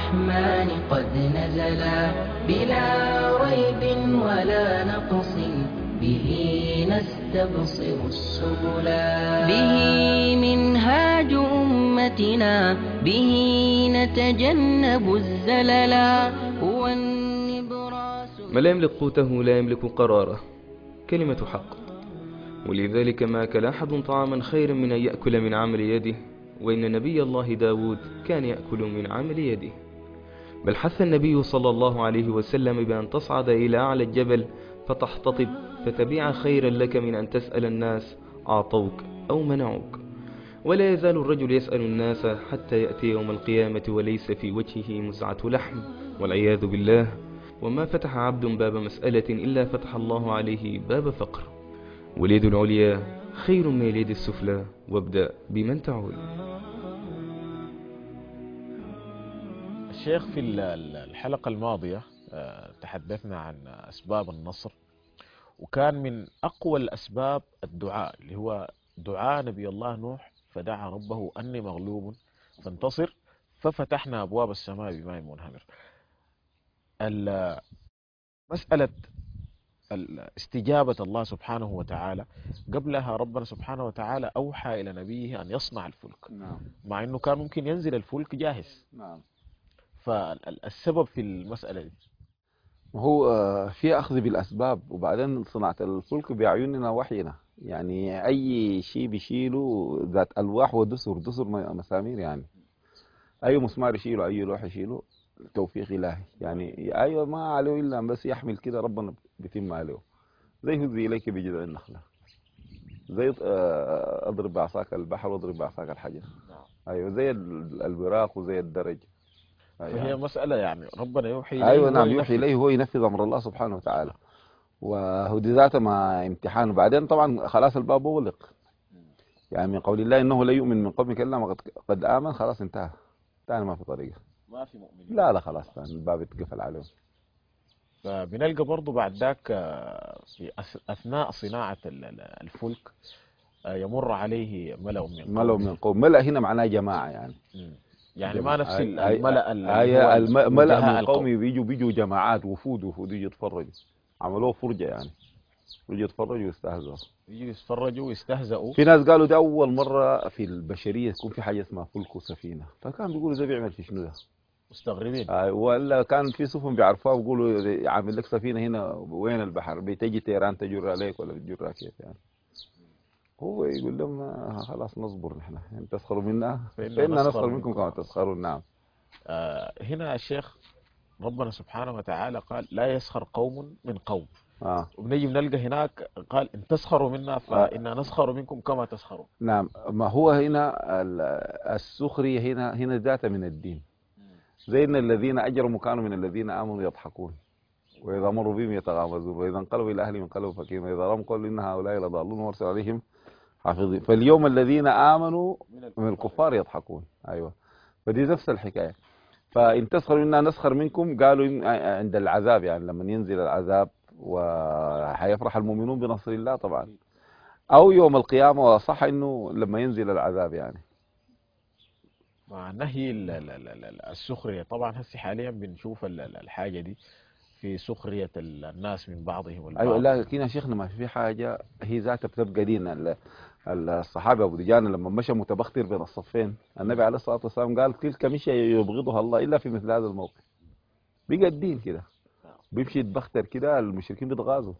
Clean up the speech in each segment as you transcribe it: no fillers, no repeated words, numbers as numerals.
الرحمن قد نزلا بلا ريب ولا نقص به نستبصر السبلا به منهاج أمتنا به نتجنب الزللا هو النبراس. ما لا يملك قوته لا يملك قراره، كلمة حق. ولذلك ما أكل أحد طعاما خيرا من أن يأكل من عمل يده، وإن نبي الله داود كان يأكل من عمل يده. بل حث النبي صلى الله عليه وسلم بأن تصعد إلى أعلى الجبل فتحتطب فتبيع خيرا لك من أن تسأل الناس أعطوك أو منعوك. ولا يزال الرجل يسأل الناس حتى يأتي يوم القيامة وليس في وجهه مزعة لحم والعياذ بالله. وما فتح عبد باب مسألة إلا فتح الله عليه باب فقر. واليد العليا خير من اليد السفلى، وابدأ بمن تعول. الشيخ في الحلقة الماضية تحدثنا عن أسباب النصر، وكان من أقوى الأسباب الدعاء، اللي هو دعاء نبي الله نوح فدعا ربه أني مغلوب فانتصر ففتحنا أبواب السماء بماء منهمر. مسألة استجابة الله سبحانه وتعالى، قبلها ربنا سبحانه وتعالى أوحى إلى نبيه أن يصنع الفلك. نعم. مع أنه كان ممكن ينزل الفلك جاهز. نعم. فالسبب في المسألة دي هو في أخذ بالأسباب، وبعدين صناعة الفلك بأعيننا وحينا. يعني أي شيء بيشيله ذات ألواح ودسر، دسر مسامير يعني. أي مسمار يشيله، أي لوح يشيله توفيق إلهي يعني. أيوة ما عليه إلا بس يحمل كده، ربنا بيتم عليه. زي هزي إليك بجذع النخلة، زي أضرب بعصاك البحر واضرب بعصاك الحجر. أيوة زي البراق وزي الدرج. فهي مسألة يعني ربنا يوحي إليه. أيوة نعم، يوحي إليه، هو ينفذ أمر الله سبحانه وتعالى. وهدي ذاته مع امتحان. وبعدين طبعا خلاص الباب مغلق، يعني من قول الله إنه لا يؤمن من قومك إلا ما قد آمن. خلاص انتهى، ما في طريقة، ما في مؤمنين. لا خلاص الباب اتقفل عليهم. فبنلقى برضه بعد ذاك في أثناء صناعة الفلك يمر عليه ملأ من قوم. ملأ هنا معناه جماعة يعني. يعني ما نفس الملأ. الملأ من قوم بيجوا جماعات، وفود يجوا يتفرجوا. عملوه فرجة يعني، يجوا يتفرجوا ويستهزئوا. يجوا يتفرجوا ويستهزئوا. في ناس قالوا ده أول مرة في البشرية تكون في حاجة اسمها فلك وسفينة، فكان بيقولوا ده بيعمل في شنو ده؟ مستغربين. ولا كان في سفن بيعرفوها بيقولوا عامل لك سفينة هنا وين البحر، بتجي تيران تجر عليك ولا بتجرها كيف يعني. هو يقول لهم خلاص نصبر نحن، ان تسخروا منا فإنا نسخر منكم كما تسخرون. نعم. هنا الشيخ ربنا سبحانه وتعالى قال لا يسخر قوم من قوم. وبنجي بنلقى هناك قال ان تسخروا منا فإنا نسخر منكم كما تسخرون. نعم. ما هو هنا السخرية هنا ذات من الدين. زي ان الذين اجرموا كانوا من الذين امنوا يضحكون، واذا مروا بهم يتغامزون، واذا انقلبوا الى اهلهم انقلبوا فكيهين، واذا رأوا قالوا ان هؤلاء لضالون وارسل عليهم حافظين. فاليوم الذين امنوا من الكفار يضحكون. ايوه، فدي نفس الحكايه. فان تسخروا منا نسخر منكم، قالوا عند العذاب يعني لما ينزل العذاب وحيفرح المؤمنون بنصر الله طبعا، او يوم القيامه، وصح انه لما ينزل العذاب يعني. مع نهي السخرية طبعا. هسه حاليا بنشوف الحاجة دي في سخرية الناس من بعضهم البعض. ايوه، لكن يا شيخنا ما في حاجه هي ذاتها بتبقى دين. الصحابه ابو دجان لما مشى متبختر بين الصفين، النبي عليه الصلاه والسلام قال تلك مشي يبغضها الله الا في مثل هذا الموقف. بقى الدين كده بيمشي يتبختر كده، المشركين بيتغاظوا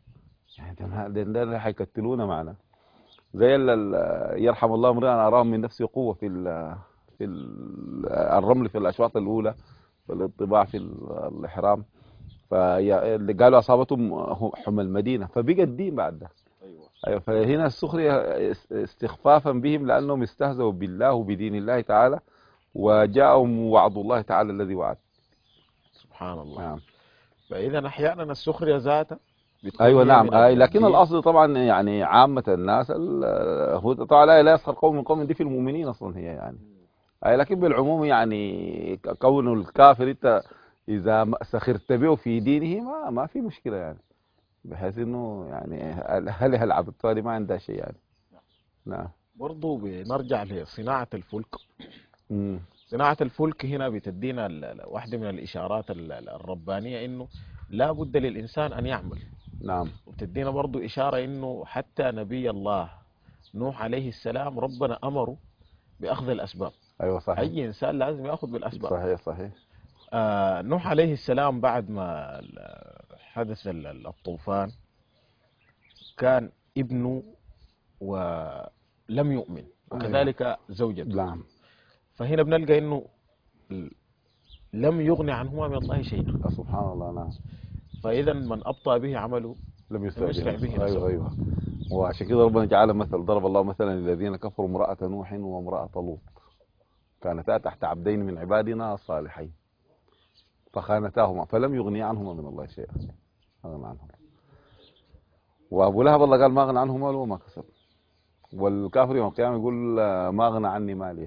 يعني ده حيقتلونا معنا. زي يرحم الله امرئا اراهم من نفسه قوه في الرمل في الاشواط الاولى، في الانطباع في الاحرام. فاللي قالوا اصابتهم حمى المدينه، فبقى الدين بعد ده. ايوه. فهنا السخريه استخفافا بهم لانهم استهزأوا بالله وبدين الله تعالى، وجاءهم وعد الله تعالى الذي وعد. سبحان الله. نعم. فاذا احيانا السخريه ذاتها ايوه نعم. لكن الاصل طبعا يعني عامه الناس هو طبعا لا يسخر قوم من قوم، دي في المؤمنين اصلا هي يعني. لكن بالعموم يعني كون الكافر انت اذا سخرت به في دينه ما في مشكله يعني، بحيث انه يعني هل العبد ما عندها شيء يعني. نعم. برضه بنرجع لصناعه الفلك. صناعة الفلك هنا بتدينا واحدة من الإشارات الربانية إنه لا بد للإنسان أن يعمل. نعم. وبتدينا برضو إشارة إنه حتى نبي الله نوح عليه السلام ربنا أمره بأخذ الأسباب. ايوه صحيح. أي إنسان لازم يأخذ بالأسباب. صحيح صحيح. نوح عليه السلام بعد ما حدث الطوفان كان ابنه ولم يؤمن، وكذلك زوجته. نعم. فهنا بنلقى انه لم يغني عنهما من الله شيئا. سبحان الله. نعم. فاذا من ابطا به عمله لم يسرع به نسبه. ايوه ايوه. وعشان كده ربنا جعل مثل، ضرب الله مثلا للذين كفروا امرأة نوح وامرأة لوط كانتا تحت عبدين من عبادنا الصالحين فخانتاهما فلم يغني عنهما من الله شيئا. أغنى عنهم. وابو لهب الله قال ما اغنى عنه ماله وما كسب. والكافر يوم القيامة يقول ما اغنى عني مالي.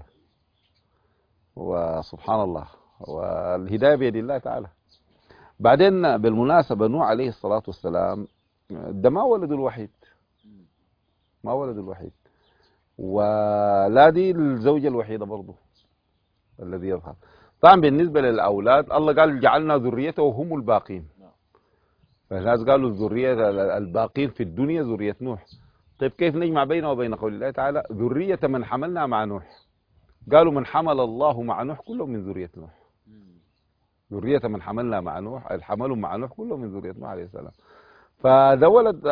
وسبحان الله، والهداية بيد الله تعالى. بعدين بالمناسبة نوح عليه الصلاة والسلام ده ما ولده الوحيد، ما ولده الوحيد، ولا دي الزوجة الوحيدة برضه الذي يظهر. طبعا بالنسبة للأولاد الله قال جعلنا ذريته هم الباقين. فالناس قالوا الذرية الباقين في الدنيا ذرية نوح. طيب كيف نجمع بينه وبين قول الله تعالى ذرية من حملنا مع نوح؟ قالوا من حمل الله مع نوح كلهم من ذرية نوح. ذرية من حملنا مع نوح، الحمل مع نوح كلهم من ذرية نوح عليه السلام. فده ولد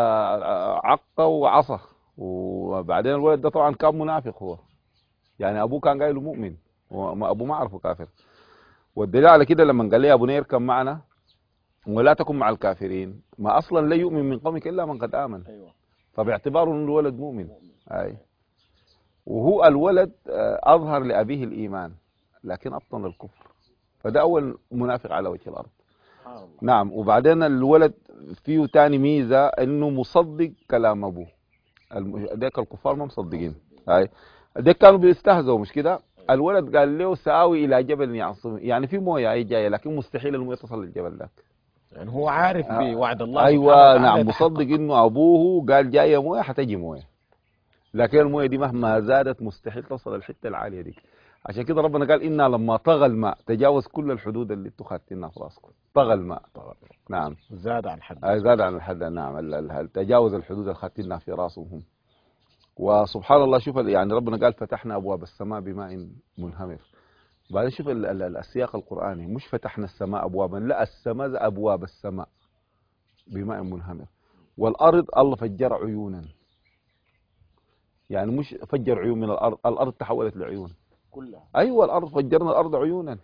عق وعصى، وبعدين الولد ده طبعا كان منافق هو، يعني ابوه كان قايل مؤمن وابوه ما عرفه كافر. والدليل على كده لما قال لي ابو نير كان معنا ولا تكن مع الكافرين، ما اصلا لا يؤمن من قومك الا من قد امن. ايوه. فباعتباره ان الولد مؤمن. اي. وهو الولد اظهر لابيه الايمان لكن ابطن الكفر، فده اول منافق على وجه الارض. نعم. وبعدين الولد فيه تاني ميزه انه مصدق كلام ابوه. ديك الكفار ما مصدقين. اي. ديك كانوا بيستهزئوا مش كده؟ الولد قال له سآوي الى جبل يعصمني، يعني في مويه اي جايه لكن مستحيل المويه تصل للجبل ذاك. يعني هو عارف بوعد الله. ايوه نعم، مصدق انه ابوه قال جايه مويه حتجي مويه، لكن المويه دي مهما زادت مستحيل تصل الحته العاليه دي. عشان كده ربنا قال إنا لما طغى الماء تجاوز كل الحدود اللي انتوا خدتينها في راسكم. طغى الماء. نعم. زاد عن حد. زاد عن الحد. نعم. تجاوز الحدود اللي خدتينها في راسهم. وسبحان الله شوف يعني ربنا قال فتحنا ابواب السماء بماء منهمر. بعدين شوف السياق القرآني، مش فتحنا السماء ابوابا، لا السماء ابواب السماء بماء منهمر. والارض الله فجر عيونا، يعني مش فجر عيون من الارض تحولت لعيون كلها. ايوه الارض فجرنا الارض عيونا.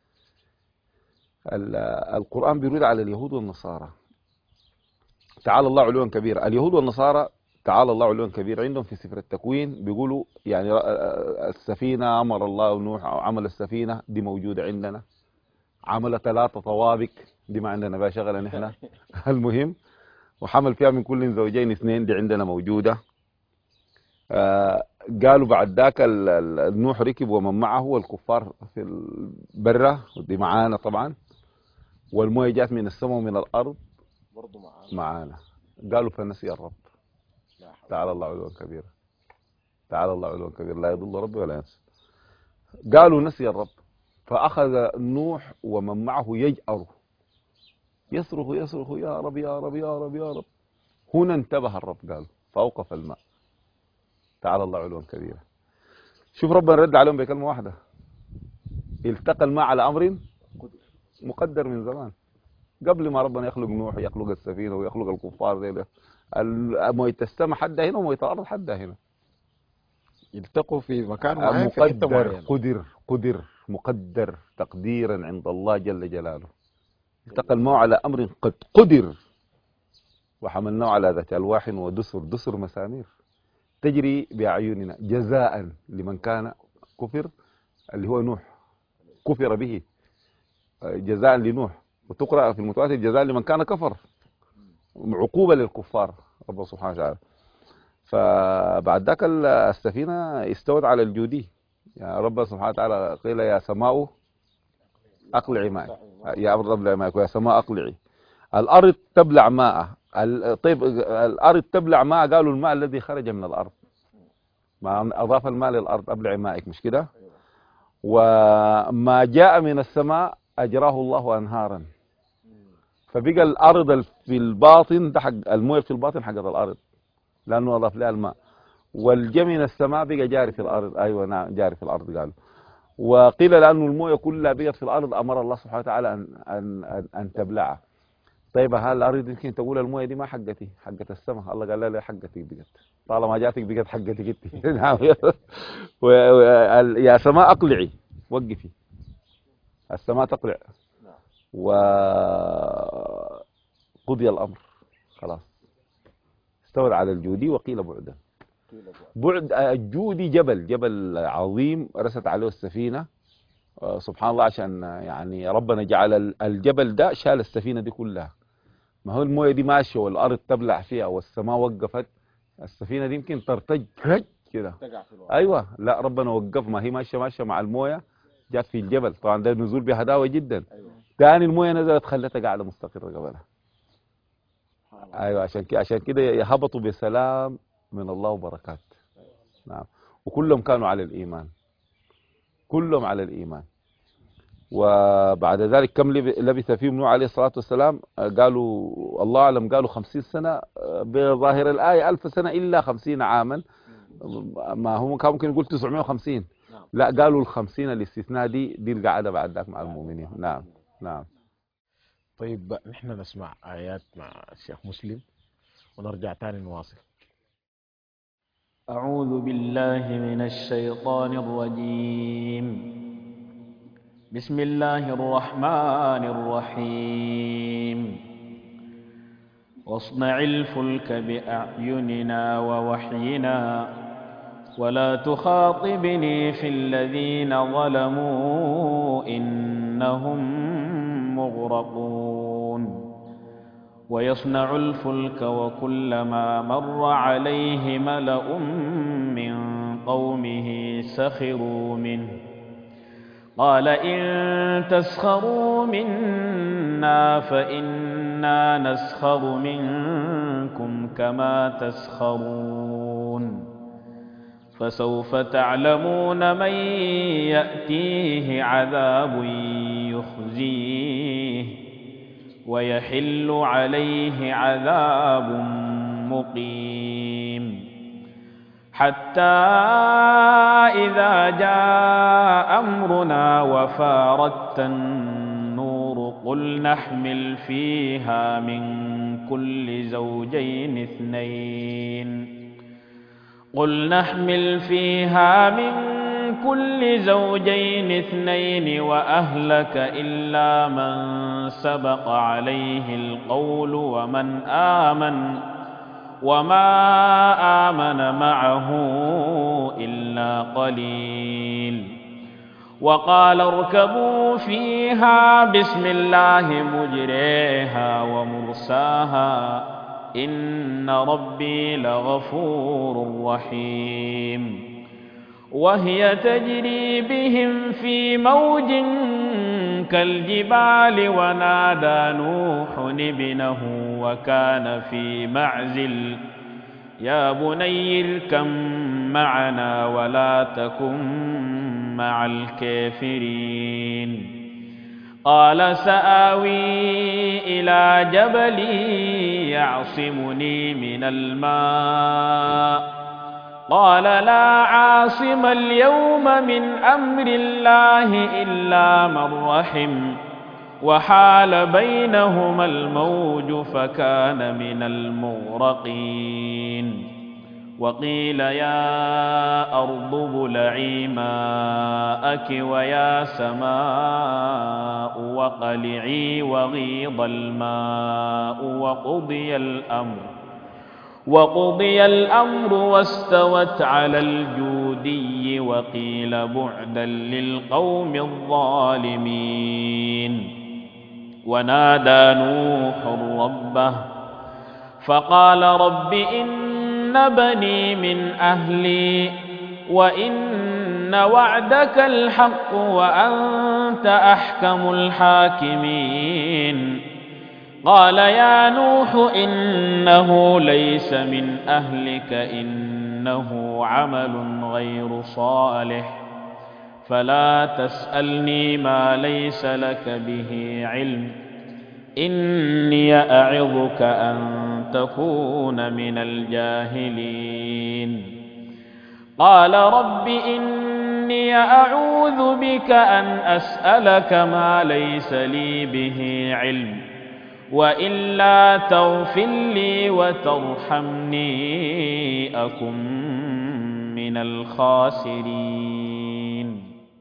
القرآن بيرد على اليهود والنصارى. تعالى الله علوا كبيرا. اليهود والنصارى تعالى الله علوا كبيرا عندهم في سفر التكوين بيقولوا يعني السفينة أمر الله نوح عمل السفينة دي موجودة عندنا، عمل 3 طوابق دي ما عندنا بقى شغلة نحن. المهم وحمل فيها من كل زوجين 2 دي عندنا موجودة. قالوا بعد ذاك نوح ركب ومن معه والكفار في البرة ودي معانا طبعا، والمويه جات من السماء ومن الأرض برضو معانا. قالوا فنسي الرب. تعالى الله علوا كبيرا. تعالى الله علوا كبيرا لا يضل ربي ولا ينسى. قالوا نسي الرب، فأخذ نوح ومن معه يجأر يصرخ يا رب يا رب يا رب يا رب. هنا انتبه الرب قال فأوقف الماء. تعالى الله علوا كبيرا. شوف ربنا رد عليهم بكلمة واحدة، التقى الماء على أمر مقدر من زمان، قبل ما ربنا يخلق نوح يخلق السفينة ويخلق الكفار زي ده. مويه السماء حدها هنا ومويه الأرض حدها هنا، يلتقوا في مكان معين في حتة معينة. قدر مقدر تقديرا عند الله جل جلاله. التقى الماء على أمر قد قدر وحملناه على ذات ألواح ودسر مسامير تجري بأعيننا جزاء لمن كان كفر، اللي هو نوح كفر به، جزاء لنوح. وتقرأ في المتواتر جزاء لمن كان كفر، عقوبة للكفار رب سبحانه وتعالى. فبعد ذاك السفينة استوت على الجودي، يعني رب سبحانه وتعالى قيل يا سماء أقلعي ماء، يا أرض أبلعي ماء، ويا سماء أقلعي. الأرض تبلع ماء. طيب الأرض تبلع ماء، قالوا الماء الذي خرج من الأرض، ما أضاف الماء للأرض أبلعي مائك مش كده. وما جاء من السماء أجراه الله أنهارا، فبقى الأرض في الباطن ده حق المويه في الباطن حق الأرض لأنه أضاف لها الماء، والجي من السماء بقى جاري في الأرض. أيوة نعم جاري في الأرض قالوا. وقيل لأنه المويه كلها بقت في الأرض أمر الله سبحانه وتعالى أن تبلعها. طيب هل الأرض يمكن تقول المويه دي ما حقتي، حقت السماء؟ الله قال لا لا حقتك بقت، طالما جاتك بقت حقتك انت. نعم. يا سماء أقلعي وقفي، السماء تقلع وقضي الأمر خلاص، استوت على الجودي وقيل بعدا. بعد الجودي جبل عظيم رست عليه السفينة، سبحان الله، عشان يعني ربنا جعل الجبل ده شال السفينة دي كلها. ما هو المويه دي ماشيه والارض تبلع فيها والسماء وقفت، السفينه دي يمكن ترتج كده. ايوه لا ربنا وقف، ما هي ماشيه مع المويه، جات في الجبل. طبعا ده نزول بهداوه جدا. ثاني المويه نزلت خلتها قاعده مستقره قبلها. ايوه عشان كده يهبطوا بسلام من الله وبركات. نعم. وكلهم كانوا على الايمان، كلهم على الايمان. وبعد ذلك كم لبث فيهم نوح عليه الصلاة والسلام؟ قالوا الله أعلم، قالوا 50 سنة، بظاهر الآية 1000 سنة إلا 50 عاما. ما هو كان ممكن يقول 950، لا قالوا ال50 الاستثناء دي القعدة بعد ذاك مع المؤمنين. نعم نعم. طيب نحن نسمع آيات مع الشيخ مسلم ونرجع تاني نواصل. أعوذ بالله من الشيطان الرجيم. بسم الله الرحمن الرحيم. واصنع الفلك بأعيننا ووحينا ولا تخاطبني في الذين ظلموا إنهم مغرقون. ويصنع الفلك وكلما مر عليه ملأ من قومه سخروا منه قال إن تسخروا منا فإنا نسخر منكم كما تسخرون. فسوف تعلمون من يأتيه عذاب يخزيه ويحل عليه عذاب مقيم. حتى إذا جاء أمرنا وفارت النور قل نحمل فيها من كل زوجين اثنين وأهلك إلا من سبق عليه القول وما آمن معه إلا قليل. وقال اركبوا فيها بسم الله مجريها ومرساها إن ربي لغفور رحيم. وهي تجري بهم في موج كالجبال ونادى نوح ابنه وكان في معزل يا بني اركب معنا ولا تكن مع الكافرين. قال سآوي إلى جبل يعصمني من الماء قال لا عاصم اليوم من أمر الله إلا من رحم وحال بينهما الموج فكان من المغرقين. وقيل يا أرض ابلعي ماءك ويا سماء وقلعي وغيض الماء وقضي الأمر واستوت على الجودي وقيل بعدا للقوم الظالمين. ونادى نوح ربه فقال رب إن بني من أهلي وإن وعدك الحق وأنت أحكم الحاكمين. قال يا نوح إنه ليس من أهلك إنه عمل غير صالح فلا تسألني ما ليس لك به علم، إني أعظك أن تكون من الجاهلين. قال رب إني أعوذ بك أن أسألك ما ليس لي به علم، وإلا تغفر لي وترحمني أكن من الخاسرين.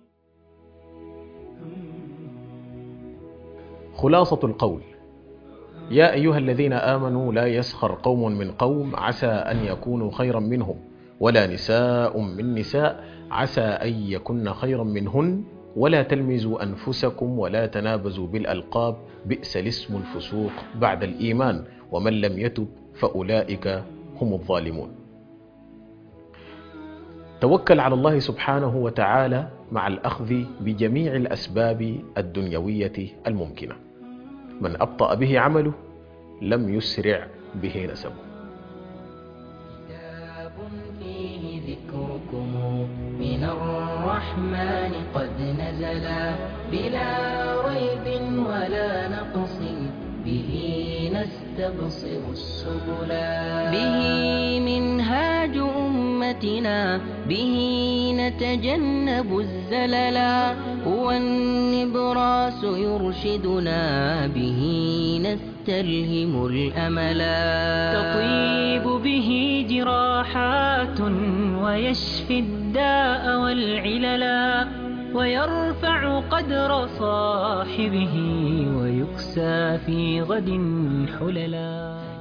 خلاصة القول: يا أيها الذين آمنوا لا يسخر قوم من قوم عسى أن يكونوا خيرا منهم، ولا نساء من نساء عسى أن يكن خيرا منهن، ولا تلمزوا أنفسكم ولا تنابزوا بالألقاب، بئس الاسم الفسوق بعد الإيمان، ومن لم يتب فأولئك هم الظالمون. توكل على الله سبحانه وتعالى مع الأخذ بجميع الأسباب الدنيوية الممكنة. من أبطأ به عمله لم يسرع به نسبه. كتاب فيه ذكركم من الرحمن قد نزلا، بلا ريب ولا نقص به نستبصر السبلا. به منهاج أمتنا، به نتجنب الزللا، هو النبراس يرشدنا، به نستلهم الأملا. تطيب به جراحات ويشفي الداء والعللا، ويرفع قدر صاحبه ويكسى في غد حللا.